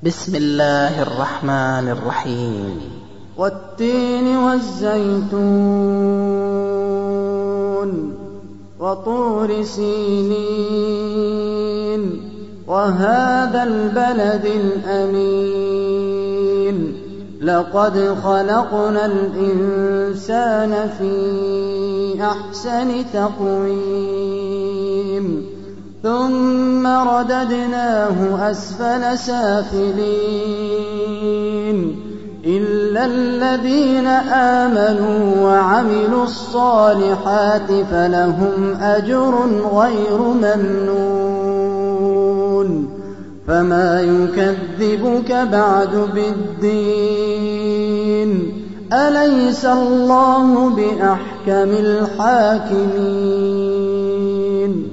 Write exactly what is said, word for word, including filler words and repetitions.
بسم الله الرحمن الرحيم. والتين والزيتون وطور سينين وهذا البلد الأمين لقد خلقنا الإنسان في أحسن تقويم ثم رددناه أسفل سافلين إلا الذين آمنوا وعملوا الصالحات فلهم أجر غير ممنون فما يكذبك بعد بالدين أليس الله بأحكم الحاكمين